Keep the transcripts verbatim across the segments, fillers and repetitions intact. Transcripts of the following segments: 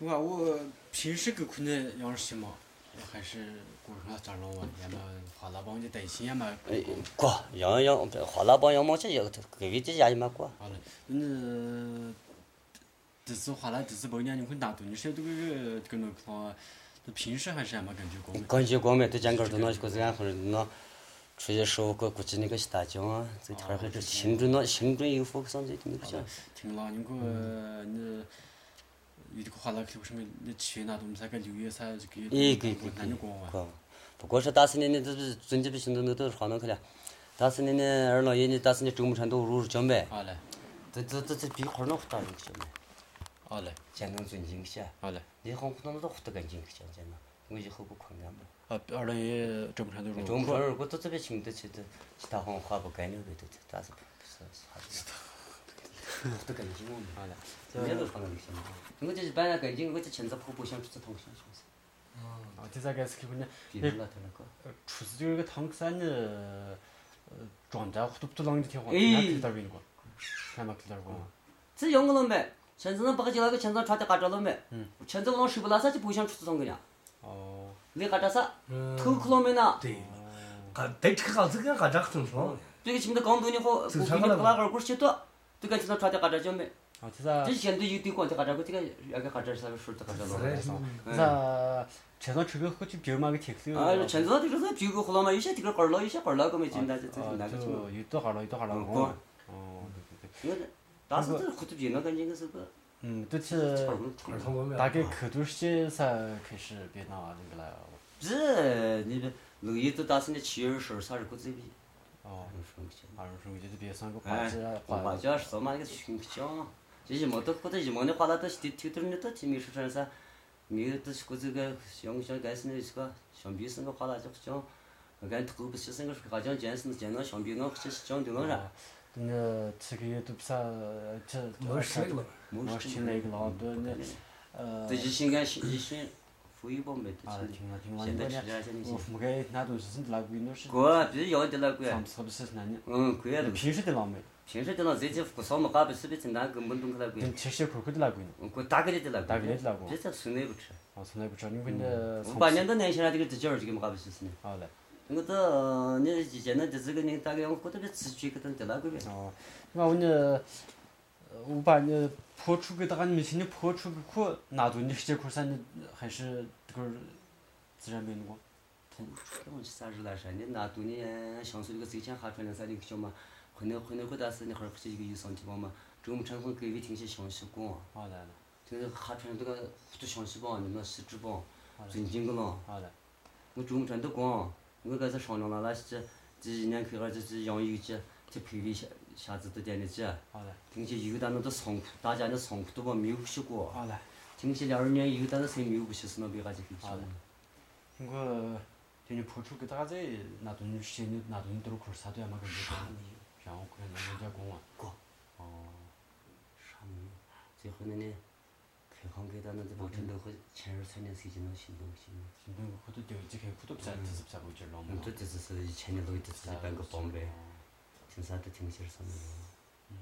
我我平时给可能养些嘛，还是过上长了嘛，也嘛花了帮就担心也嘛。 哎，过养养花了帮养毛这也个月这家也嘛过。 好嘞，嗯，这次花了这次半年你可拿到，你晓得这个这个那个，这平时还是也嘛感觉过没？ 感觉过没？都讲个儿都那个这样或者那。出去说个估计那个是大江啊，这天儿还是新春那新春有福上这那个讲。 听了你个你，有这个话了，为什么你七月那东西个六月才这个？ 咦，可以可以。 那就过嘛。不过是大四年的这是真的不行，那都是花那去了。大四年的二老爷呢，大四年周末上都入江呗。 好嘞。 这这这这比花那大一个江呗。 好嘞。 健康尊敬些。 好嘞。 你好，那都活得干净些，真的，我以后不困难嘛。 啊，二老爷周末上都入。 周末上如果都这边请得起的，其他行花不干了呗，都这，但是不是啥子。活得干净嘛。 好嘞。 没路上那个行嘛。我就是本来干净，我这前子婆婆想吃汤想是不是？ 哦，这才开始去问你。 别人那头那个。 呃，厨师就是个汤山的，呃，状态都不啷个挺好，那去哪儿问过？看嘛去哪儿过？ 这样个了没？前阵子把个那个前阵穿的嘎着了没？嗯。前阵子水不拉撒就不想出这种个了。 哦。 你嘎着啥？头壳了没呢？ 对。嘎，对这个这个嘎着很爽。 这个现在刚多年好，不比你不拉二股许多，这个现在穿的嘎着叫没？ 哦，这是。 这现在有对光的嘎着个这个那个嘎着啥个水的嘎着了。 这是。前头吃个喝去别嘛个铁口。 啊，前头这个是别个喝了嘛，有些这个干了，有些干了个没进来，这这那个就有多好了，有多好了。 哦。 哦，对对对。我但是这喝的别那干净个是个。 嗯，都是大概去多少些才开始变那那个了？ 不是，你六月都打算的七月十二啥日子这边。 哦。二十五就是别上个花季啊。 花季是嘛那个群香，这一毛都或者一毛的花了都是丢丢点儿都挺没说成噻，没有都是个这个像像该是那是个橡皮是个花了就讲，俺头不是是个好像见是见到橡皮我是讲对了噻。 那这个也都不啥，这没事了， 没事那个了，都那呃。 这疫情俺疫情，富裕吧没得。 啊，听了听了。 现在吃点些那些。 我父母给那东西是那贵那是。 过，必须要得那贵。 上次不是那年。 嗯，贵啊都。 平时的那没。 平时的那这些不少嘛，嘎不是比成那根本都可那贵。 吃些苦苦的那贵呢。 嗯，过大个的的那贵。 大个的那贵。 这这从来不吃。 哦，从来不吃，你问的。 我八年多年前了，这个自己儿这个嘛，嘎不是是呢。 好嘞。 我这你以前那这个人大概我觉得比自己个都得那个呗。 哦，我问你，我把你破出个大，你们现在破出个课，拿到你这块噻，你还是这个自然没那个。 破出个啥日来噻？你拿到你像说这个之前还传的噻，你晓嘛？回来回来过段时间，还是一个有上地方嘛？周末成分各位听些详细讲。 好嘞。 这个还传这个都详细讲，你们实质讲，正经个了。 好嘞。 我周末全都讲。我搿是商量了，那是这一年开始就是养有机，就配备下下子都点的机。 好嘞。 听起有的那都仓库，大家那仓库都把没有去过。 好嘞。 听起二年有的那谁没有不去是那边个就可以去。 好嘞。我就你破出个大在那东西，你那东西都是块啥都要嘛跟着讲。像我可能那人家讲啊。 过。 哦。 啥没有？最后那呢？开行给他那这帮人都会前二三年谁就能行动行动。 行动或者丢几开户都不在，这是不在回去了嘛？ 嗯，这这只是以前的都只是办个帮呗，听啥都听些什么。 嗯。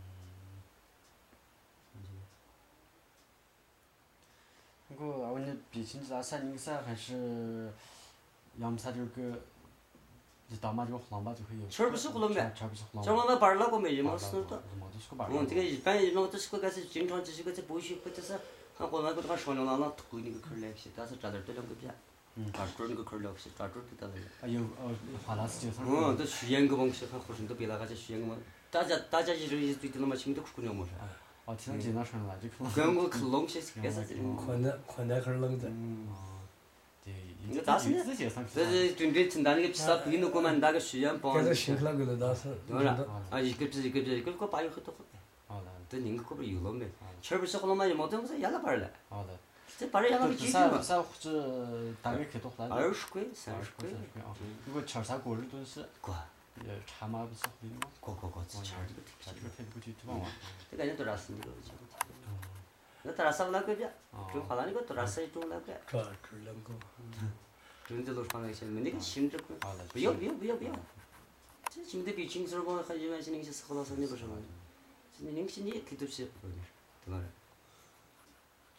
我啊，问你毕竟是那啥人噻，还是要么啥这个，一到嘛这个湖南吧就可以。 吃不是湖南呗？ 吃不是湖南。 像我们班儿那个没一毛事的。 嗯， 这个一般一般都是个该是经常就是个在剥削，或者是俺湖南个都还商量了，那推那个坎儿来些，但是这点儿都两个边。 嗯。 抓准那个坎儿了些，抓准就得了。 哎呦，哦，花那时间上。 嗯，都徐延个嘛，些看和尚都别那个叫徐延个嘛，大家大家一人一对的那么亲都哭了么噻。 哦，听到经常说了，就可能。 跟我去弄些干啥子？ 困难困难很冷的。 嗯。对。 那个大是呢，这是准备承担那个披萨背那个嘛，那个徐延帮。 这是辛苦那个了，倒是。 当然，啊，一个比一个比一个个把有很多很多。 好嘞。 这人个个边有了没？吃不是好了嘛，也没得我说压了班儿了。 好嘞。 这班儿压了个几句嘛？ 啥或者大概开多少？ 二十块，三十块。 啊。如果吃啥过日都是。 过。 呃，茶嘛不是回的吗？ 过过过，吃这个吃这个太不去地方嘛。 这感觉多少是那个问题。那多少是那个边？就好像那个多少是一种那个。 这这两个。 种子都放那些，没那个性质不？不要不要不要不要！这现在比青丝儿光还一万些零些是好多少你不是嘛？现在零些你也可以都是，对吧？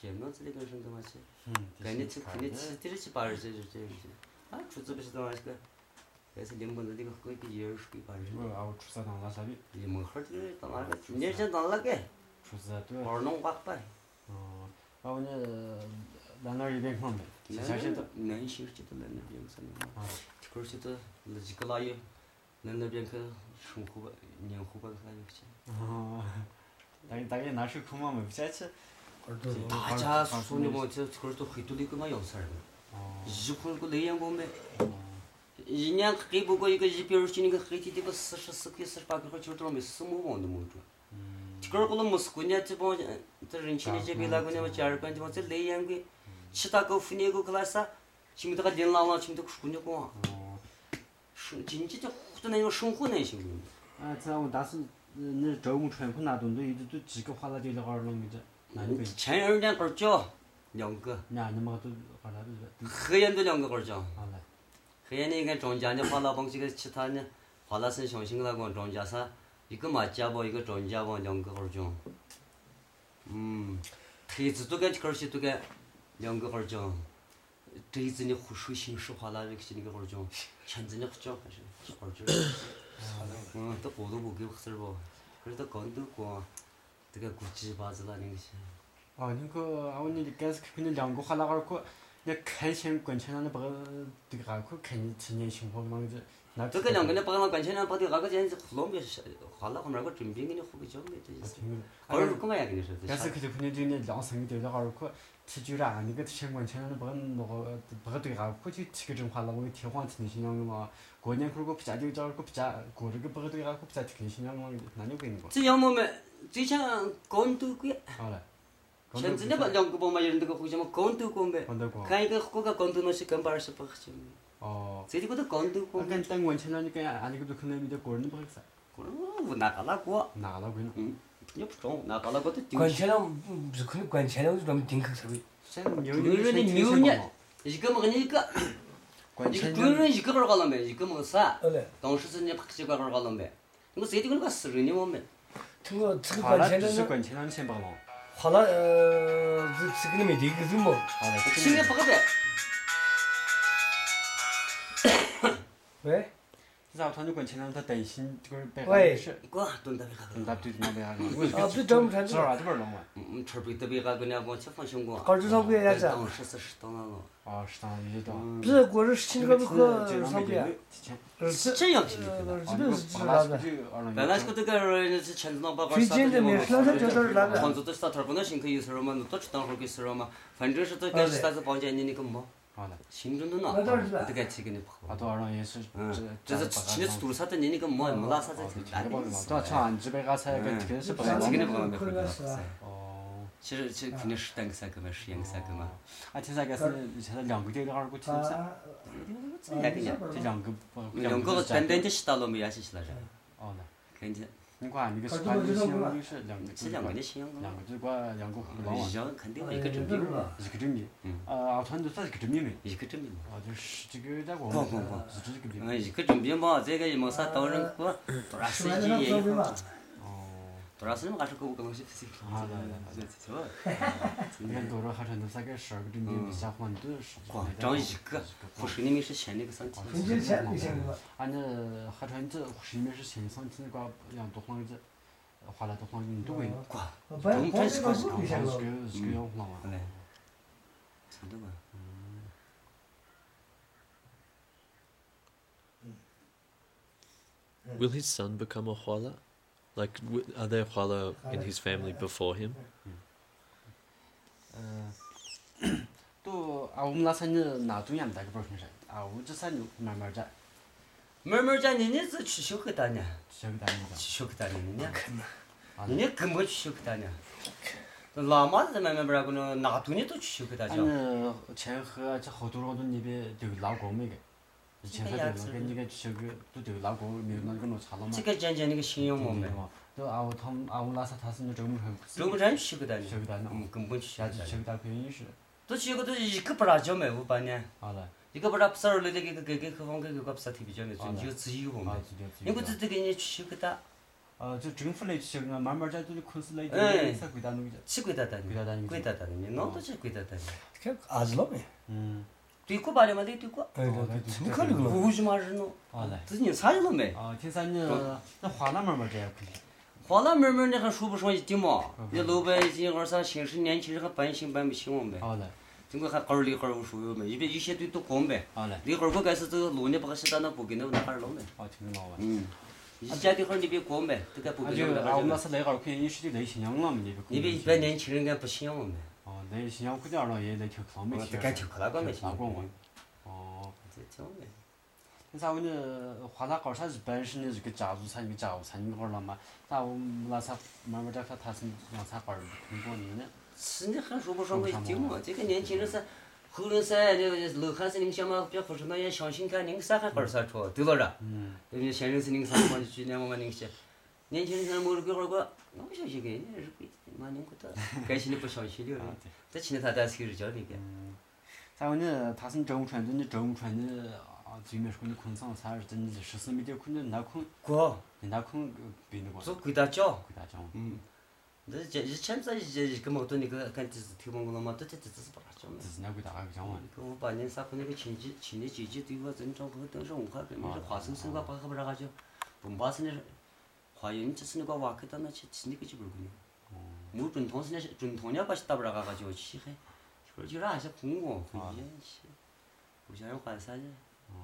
这样子的个什么嘛去？ 嗯， 赶紧去，肯定去，这去把人这这这这，啊，出资不是多少个？但是零本的这个贵比二十贵八十。 我啊，出资当拉萨比。 你们哈儿这个当那个，年前当那个。 出资对。 二弄八百。 哦，然后呢，咱那儿一边看呗， 那那行是的，那那边啥呢？啊，这个是的，那几个拉有，那那边去生活吧，年活吧，那有去。 哦，大概大概那时候空嘛没不下去。 大家说你嘛，这这都很多那个嘛样式儿的。 哦。 一块个那样个没。一年还不过一个一百二十那个黑的这个四十四块四十八块，就多少没四毛万的么着。这个过了没四个年，这帮这人群里这边那个呢嘛，家人关的嘛，这那样个，其他个妇女个个那啥，前面这个琳琅了，前面这个淑女个啊。哦。生经济就活的那种生活那些个。 啊，这我当时那周末全部拿东西，都都几个花了点的话儿弄的，那你前二两个脚，两个。 两年嘛都花了都。 黑眼都两个个脚。 好嘞。 黑眼那个庄稼呢，花了帮这个其他呢，花了是相信那个庄稼啥，一个马家吧，一个庄稼吧，两个个脚。嗯，梯子都跟这个些都跟两个个脚，这一次呢，水新是花了这个些那个个脚，前阵子脚还是几块脚。嗯，都活都不给事儿不，可是都干都光，这个过鸡巴子了那个些。 哦，那个啊，我那该是可能两个花那个儿个，你看钱管钱那那不这个还可看你成年生活那个子。 这个两个呢，把那管钱呢，把这那个钱浪费花了，后面个准备给你付个交没这意思。二十个嘛也跟你说。 但是可就可能就那两三个点的话儿个，提居然那个钱管钱那不那个不对个，可就提个正花了，我提黄提新疆个嘛。过年可个不加就找个不加，过这个不对个可不加提新疆个，那就给你个。 这样么么，最近干都贵。 好嘞。 前阵子把两个包嘛，有人这个互相嘛干都过没？ 干都过。 看一个各个干都那些干巴二十八块钱。 哦。 这里个都干都过。 跟等完钱了，你跟俺那个都可能没得个人不合适。 个人我拿个那个。 拿了贵了。 嗯。也不中，拿个那个都丢。 管钱了不是可能管钱了，就专门丁克特别。 现在牛牛人的牛年，一个么个一个。一个牛人一个个儿搞了没？一个么啥？当时是你拍几个个儿搞了没？我这里个那个私人的我们。 这个这个管钱的。 是管钱了，你先不弄。 花了呃，这这个没得个什么。 现在不个呗。 喂。 然后他就管钱了，他担心这个白喂。 过蹲到别个。 蹲到对那边个。 啊，不挣不挣。 这儿这边弄完。 嗯，这边这边个跟那个吃饭行过。 搞这上个也是。 当时是适当了。 哦，适当也多。 不是，过日请个不可上边。 是这样平的。 日本是这样子。 本来是个这个人是前头那把个。 最近这没事，他就这儿那个。 房子都是啥头儿不能新可以事儿嘛，都去当会儿给事儿嘛，反正是这个啥子房间你那个么？ 好的。 新中的那，这个提给你跑。 啊，多少人也是。 嗯。这是现在是多少的你那个么没那啥子。 多少钱？这边个才跟这个是不一样。 这个你不能没回答。 哦。 其实其实肯定是单个三个嘛，是两个三个嘛。 啊，现在个是现在两个点的二个听噻。 这两个呀。 这两个不。 两个单单的洗到了没也是洗了噻。 哦的。 肯定。 你看那个是关键信仰的是两个。 是两个的信仰。 两个就管两个互联网。 一样肯定一个证明。 一个证明。 嗯。 啊，澳团都是一个证明没？ 一个证明。 啊，就是这个在我们。不不不， 是这个证明。嗯，一个证明嘛，这个也没啥当人过，多少时间也有。多少时间还是给我个东西不行。 啊，对对对。是吧？你看多少还传都三个十二个证明，下环都是。 光张一个，护士里面是限那个三千。 俺这还传这护士里面是限三千那个，养多黄子，花了多黄子都贵。 挂。中专是个是个是个是个要黄啊。 来。真的吗？ 嗯。Will his son become a Huala? Like, are there Huala in his family before him? 嗯，都啊，我们那三年拿中央那个不是啥，啊，我这三年慢慢在。 慢慢在，你你是去修个大呢？ 修个大呢？ 去修个大呢，你呢？你根本去修个大呢？那嘛子慢慢不然个那拿多年都去修个大家。 嗯，前河这好多好多那边都捞过没个。以前他对那个你个修个都都捞过，没有那个落差了嘛。 这个讲讲那个信仰嘛没。 都啊我他啊我那啥他是那周末上。 周末上去修个大呢。 修个大呢。 嗯，根本去修个大。 修个大可以是。 都去个都一个不拉交没五八年。 好了。 一个不拉不少儿的这个这个这个客房这个个不少特别交没，就只有我们。因为这这个你去修个大。 呃，就政府来去个慢慢在都是困死来的， 哎才归到那个。 去归到的， 归到的归到的，你弄到去归到的。 그 아즈라메. 음. 对过吧，嘛对对过。 네, 네. 근데 칼리구나. 구우지 마르노. 아, 네. 드니 사실로매. 아,天三呢，那华南慢慢这样可以。 花了慢慢的还说不上一点嘛，你老百姓二三新是年轻人还半信半不信我们呗。 好嘞。 中国还二里二无数有没？一边一些对都光呗。 好嘞。 里二个开始走路呢，不还是到那不给那那哈儿弄呗。 哦，听老吧。 嗯。一家的哈儿那边光呗，都该不那给就啊，我们那那哈儿。 是那会儿可以也是类信仰了嘛，那边。 那边一般年轻人该不信我们。 哦，那信仰可点儿了，也来听上面听。 该听那个没信。 那个嘛。哦。 这听呗。 那啥，我呢，华南搞啥日本是的这个家族产业、家务产业搞了嘛？那我们那啥慢慢再看他是让啥搞儿通过呢？ 是你还说不上个一点嘛？这个年轻人是，后来噻，那个老汉是你想嘛，别胡说那也相信看，那个啥还搞啥错，对了噻？嗯。那个现任是那个啥嘛，就去年我们那个些，年轻人看摸着鬼儿个，我不相信个，你是鬼，妈你个的，该信的不相信的，这现在他在抽着叫那个。 嗯。再后呢，他是中传，真的中传的。 啊，最面说你困上，啥是真的十四米点困的，那困， 过， 那困别那个。 做鬼打脚， 鬼打脚。 嗯，那这以前在一个毛多那个看就是听闻过了嘛，都这这这是不大讲嘛。 这是那鬼打个讲嘛。 跟我把年啥可那个亲戚亲戚姐姐对我正常和当时文化跟那是华生生个把不啥个叫，不把是那华人就是那个娃去到那去吃那个就不是个。没准同是那些准同伢把是打不着个个就去嘿，说就让些空我回去去，不想人换啥子。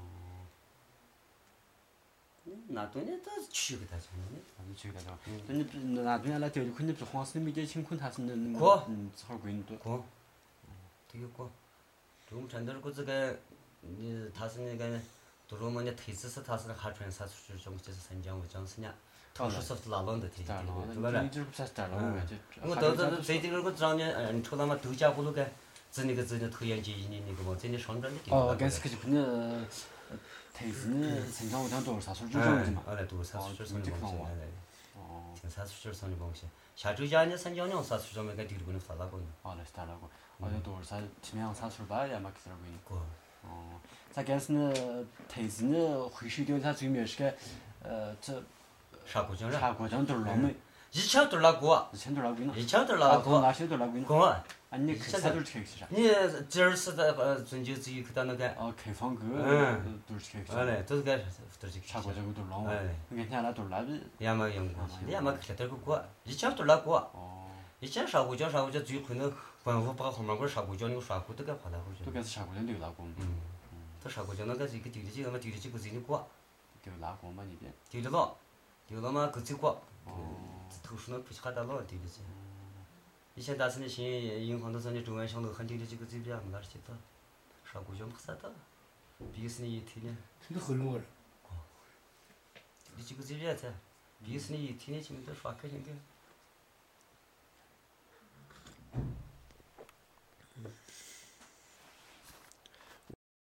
那多年都是去给他讲的， 那是去给他讲。那你不那多年那钓就肯定不是黄色的没点青困，他是那那过， 嗯，好贵多。 过，这个过，中传都是个这个，你他是那个，都说么呢？推子是他是海川啥出去讲就是三江五江是呢，他说是拉拢的推，对不啦？我到到最近那个张呢，嗯，除了嘛度假葫芦个，在那个在那拖延节一年那个嘛，在那上庄的地方。哦，该是可就可能。 台子呢，城乡我讲多少啥数据上去嘛？ 啊，来多少啥数据上的东西来来。 哦。 听啥数据上的东西？下周家呢，三江两啥数据上面该丢了个那发那个呢？ 哦，那是打那个。好像多少啥，前面啥数据吧，也嘛去那个呢。 过。 哦。咱该是呢，台子呢，回收掉它最面是个，呃，这。 砂锅浆了。 砂锅浆都是老美。 一千多那个。 一千多那个呢。 一千多那个。 那些多那个呢。 过。 啊，你开啥都是开去噻？ 你这儿是在呃，春节自己去到那个。 哦，开放个， 嗯， 都是开去。 哎嘞，都是个，都是。 砂锅浆都是老外。你看天那都是那边。 也没用过，你也没看到过过，以前都那过。 哦。 以前砂锅浆，砂锅浆最可能官府把后面个砂锅浆那个砂锅都给划那回去。 都该是砂锅浆丢那个嘛。 嗯。这砂锅浆那个是一个丢的几个嘛，丢的几个自己过。 丢那个嘛那边。 丢的了，丢了嘛，各自过。 哦。 投诉那不是还得了丢的去。 以前当时那些银行都说你中央乡头很丢的几个这边没哪儿去到，砂锅浆不啥的，比是你一天呢。 这很多了。 哦。你几个这边噻，比是你一天呢，前面都刷开现在。